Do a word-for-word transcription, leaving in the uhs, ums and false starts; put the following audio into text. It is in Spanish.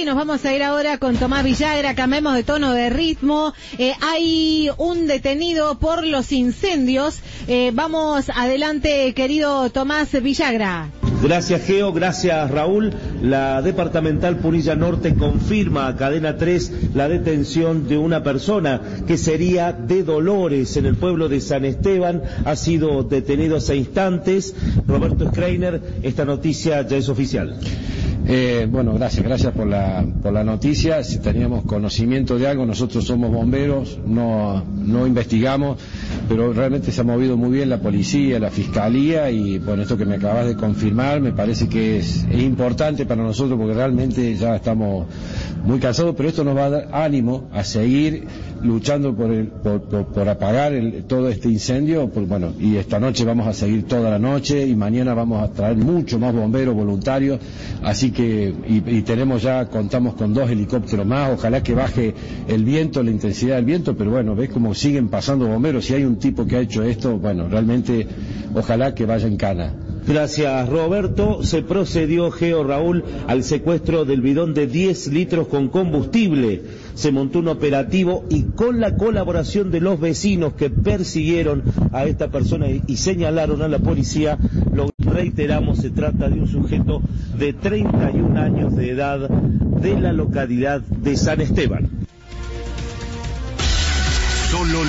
Y nos vamos a ir ahora con Tomás Villagra, cambiemos de tono de ritmo. Eh, hay un detenido por los incendios. Eh, vamos adelante, querido Tomás Villagra. Gracias, Geo, gracias, Raúl. La Departamental Punilla Norte confirma a Cadena tres la detención de una persona que sería de Dolores, en el pueblo de San Esteban. Ha sido detenido hace instantes. Roberto Schreiner, esta noticia ya es oficial. Eh, bueno, gracias, gracias por la, por la noticia. Si teníamos conocimiento de algo, nosotros somos bomberos, no, no investigamos, pero realmente se ha movido muy bien la policía, la fiscalía, y bueno, esto que me acabas de confirmar me parece que es, es importante para nosotros porque realmente ya estamos muy cansados, pero esto nos va a dar ánimo a seguir luchando por, el, por, por, por apagar el, todo este incendio. Por, bueno, y esta noche vamos a seguir toda la noche y mañana vamos a traer mucho más bomberos voluntarios, así que y, y tenemos ya, contamos con dos helicópteros más. Ojalá que baje el viento, la intensidad del viento, pero bueno, ves cómo siguen pasando bomberos. Si hay un tipo que ha hecho esto, bueno, realmente ojalá que vaya en cana. Gracias, Roberto. Se procedió, Geo, Raúl, al secuestro del bidón de diez litros con combustible. Se montó un operativo y con la colaboración de los vecinos que persiguieron a esta persona y señalaron a la policía, lo reiteramos, se trata de un sujeto de treinta y un años de edad de la localidad de San Esteban. Solo